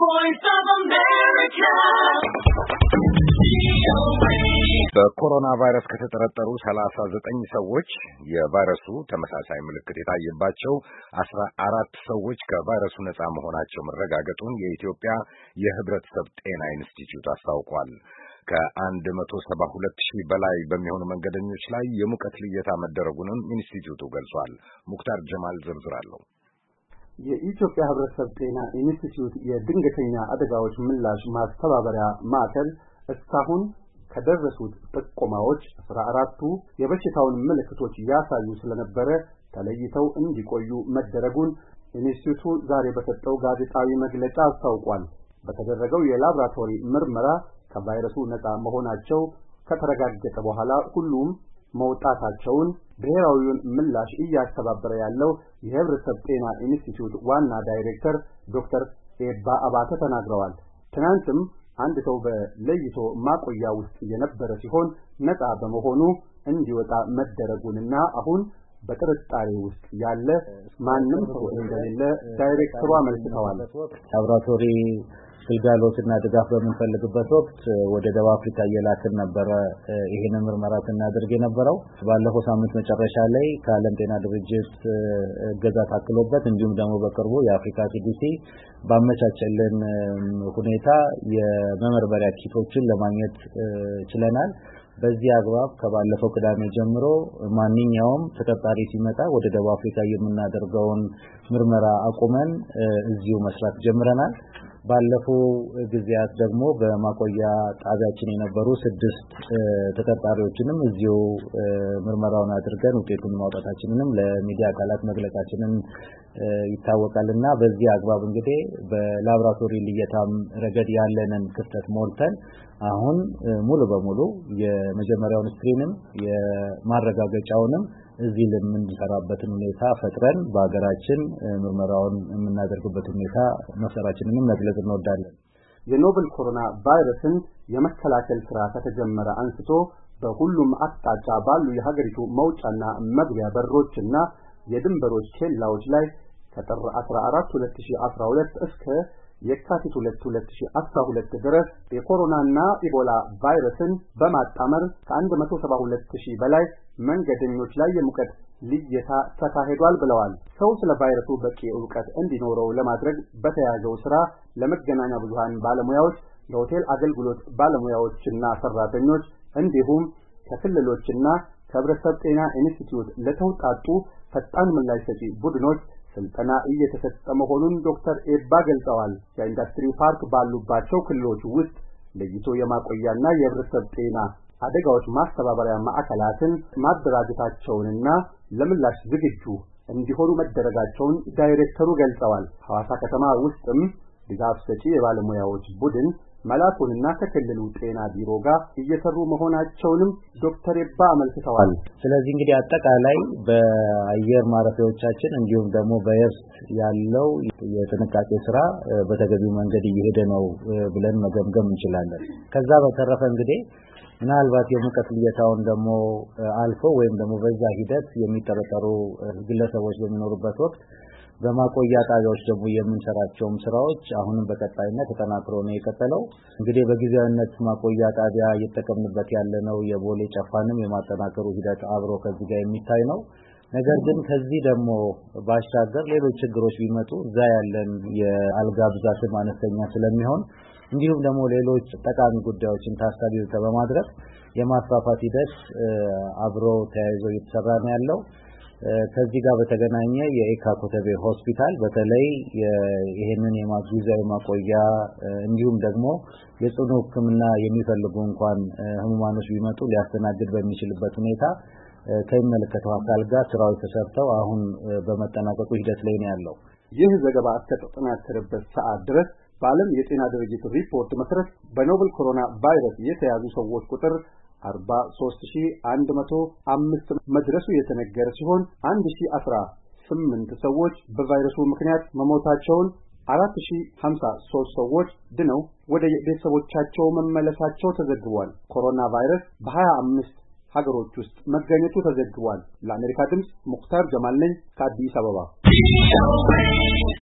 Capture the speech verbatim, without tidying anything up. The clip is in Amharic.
voice of America. በኮሮና ቫይረስ ከተጠረጠሩ ሰላሳ ዘጠኝ ሰዎች የቫይረሱ ተመሳሳይ ምልክት የታየባቸው አስራ አራት ሰዎች ከቫይረሱ ነፃ መሆናቸው መረጋገጡን የኢትዮጵያ የሕብረተሰብ ጤና ኢንስቲትዩት አስታውቋል። ከአንድ መቶ ሰባ ሁለት ሺህ በላይ በሚሆኑ መንገደኞች ላይ የሙቀት ልየታ መደረጉንም ኢንስቲትዩቱ ገልጿል። ሙክታር ጀማል ዝርዝር አለው። የኢትዮጵያ ሕብረተሰብ ጤና ኢንስቲትዩት የድንገተኛ አደጋዎች ምላሽ ማስተባበሪያ ማዕከል እስካሁን ከደረሱት ጥቆማዎች አስራ አራቱ የበሽታውን ምልክቶች ያሳዩ ስለነበረ ተለይተው እንዲቆዩ መደረጉን ኢንስቲትዩቱ ዛሬ በሰጠው ጋዜጣዊ መግለጫ አስታውቋል። በተደረገው የላብራቶሪ ምርመራ ከቫይረሱ ነፃ መሆናቸው ከተረጋገጠ በኋላ ሁሉም መውጣታቸውን ብሔራዊውን ምላሽ እያስተባበረ ያለው የሕብረተሰብ ጤና ኢንስቲትዩት ዋና ዳይሬክተር ዶክተር ኤባ አባተ ተናግረዋል። ትናንትም አንድ ሰው በለይቶ ማቆያ ውስጥ የነበረ ሲሆን ነፃ በመሆኑ እንዲወጣ መደረጉንና አሁን በጥርጣሬ ውስጥ ያለ ማንም ሰው እንደሌለ ዳይሬክተሩ አመልክተዋል። ላብራቶሪ ግልጋሎትና ድጋፍ በምንፈልግበት ወቅት ወደ ደቡብ አፍሪካ የላክን ነበር ይሄን ምርመራ ስናደርግ የነበረው። ባለፈው ሳምንት መጨረሻ ላይ ከዓለም ጤና ድርጅት እገዛ ታክሎበት እንዲሁም ደግሞ በቅርቡ የአፍሪካ ሲዲሲ ባመቻቸልን ሁኔታ የመመርመሪያ ኪቶችን ለማግኘት ችለናል። በዚህ አግባብ ከባለፈው ቅዳሜ ጀምሮ ማንኛውም ተጠርጣሪ ሲመጣ ወደ ደቡብ አፍሪካ የምናደርገውን ምርመራ አቁመን እዚሁ መስራት ጀምረናል። ባለፈው ጊዜያት ደግሞ በማቆያ ጣቢያችን የነበሩ ስድስት ተጠርጣሪዎችንም እዚሁ ምርመራውን አድርገን ውጤቱን ማውጣታችንንም ለሚዲያ አካላት መግለጻችንን ይታወቃልና በዚህ አግባብ እንግዲህ በላብራቶሪ ልየታም ረገድ ያለንን ክፍተት ሞልተን አሁን ሙሉ በሙሉ የመጀመሪያውን ስክሪንም የማረጋገጫውንም እዚህ ለምንሰራበትን ሁኔታ ፈጥረን በአገራችን ምርመራውን የምናደርግበት ሁኔታ መሰራችንንም መግለጽ እንወዳለን። የኖቨል ኮሮና ቫይረስን የመከላከል ስራ ከተጀመረ አንስቶ በሁሉም አቅጣጫ ባሉ የሀገሪቱ መውጫና መግቢያ በሮችና የድንበሮች ኬላዎች ላይ ከጥር አስራ አራት ሁለት ሺህ አስራ ሁለት እስከ የካቲት ሁለት ሁለት ሺህ አስራ ሁለት ድረስ የኮሮናና ኢቦላ ቫይረስን በማጣመር ከአንድ መቶ ሰባ ሁለት ሺህ በላይ መንገደኞች ላይ የሙቀት ልየታ ተካሂዷል ብለዋል። ሰው ስለ ቫይረሱ በቂ ዕውቀት እንዲኖረው ለማድረግ በተያዘው ስራ ለመገናኛ ብዙሃን ባለሙያዎች፣ ለሆቴል አገልግሎት ባለሙያዎችና ሰራተኞች እንዲሁም ከክልሎችና ከሕብረተሰብ ጤና ኢንስቲትዩት ለተውጣጡ ፈጣን ምላሽ ሰጪ ቡድኖች ስልጠና እየተሰጠ መሆኑን ዶክተር ኤባ ገልጸዋል። የኢንዱስትሪ ፓርክ ባሉባቸው ክልሎች ውስጥ ለይቶ የማቆያና የሕብረተሰብ ጤና አደጋዎች ማስተባበሪያ ማዕከላትን ማደራጀታቸውንና ለምላሽ ዝግጁ እንዲሆኑ መደረጋቸውን ዳይሬክተሩ ገልጸዋል። ሐዋሳ ከተማ ውስጥም ድጋፍ ሰጪ የባለሙያዎች ቡድን መላኩንና ከክልሉ ጤና ቢሮ ጋር እየሰሩ መሆናቸውንም ዶክተር ኤባ አመልክተዋል። ስለዚህ እንግዲህ አጠቃላይ በአየር ማረፊያዎቻችን እንዲሁም ደግሞ በየብስ ያለው የጥንቃቄ ስራ በተገቢው መንገድ እየሄደ ነው ብለን መገምገም እንችላለን። ከዛ በተረፈ እንግዲህ ምናልባት የሙቀት ልየታውን ደግሞ አልፎ ወይም ደግሞ በዛ ሂደት የሚጠረጠሩ ግለሰቦች በሚኖሩበት ወቅት በማቆያ ጣቢያዎች ደግሞ የምንሰራቸውም ስራዎች አሁንም በቀጣይነት ተጠናክሮ ነው የቀጠለው። እንግዲህ በጊዜያዊነት ማቆያ ጣቢያ እየተጠቀምንበት ያለነው የቦሌ ጨፋንም የማጠናከሩ ሂደት አብሮ ከዚህ ጋር የሚታይ ነው። ነገር ግን ከዚህ ደግሞ ባሻገር ሌሎች ችግሮች ቢመጡ እዛ ያለን የአልጋ ብዛትም አነስተኛ ስለሚሆን እንዲሁም ደግሞ ሌሎች ጠቃሚ ጉዳዮችን ታሳቢ በማድረግ የማስፋፋት ሂደት አብሮ ተያይዞ እየተሰራ ነው ያለው። ከዚህ ጋር በተገናኘ የኤካ ኮተቤ ሆስፒታል በተለይ ይሄንን የማግዛዊ ማቆያ እንዲሁም ደግሞ የጽኑ ሕክምና የሚፈልጉ እንኳን ህሙማኖች ቢመጡ ሊያስተናግድ በሚችልበት ሁኔታ ከሚመለከተው አካል ጋር ስራዎች ተሰርተው አሁን በመጠናቀቁ ሂደት ላይ ነው ያለው። ይህ ዘገባ እስከተጠናከረበት ሰዓት ድረስ በዓለም የጤና ድርጅት ሪፖርት መሰረት በኖቨል ኮሮና ቫይረስ የተያዙ ሰዎች ቁጥር አርባ ሦስት ሺህ አንድ መቶ አምስት መድረሱ የተነገረ ሲሆን አንድ ሺህ አስራ ስምንት ሰዎች በቫይረሱ ምክንያት መሞታቸውን፣ አራት ሺህ ሃምሳ ሦስት ሰዎች ድነው ወደ ቤተሰቦቻቸው መመለሳቸው ተዘግቧል። ኮሮና ቫይረስ በሀያ አምስት ሀገሮች ውስጥ መገኘቱ ተዘግቧል። ለአሜሪካ ድምጽ ሙክታር ጀማል ነኝ ከአዲስ አበባ።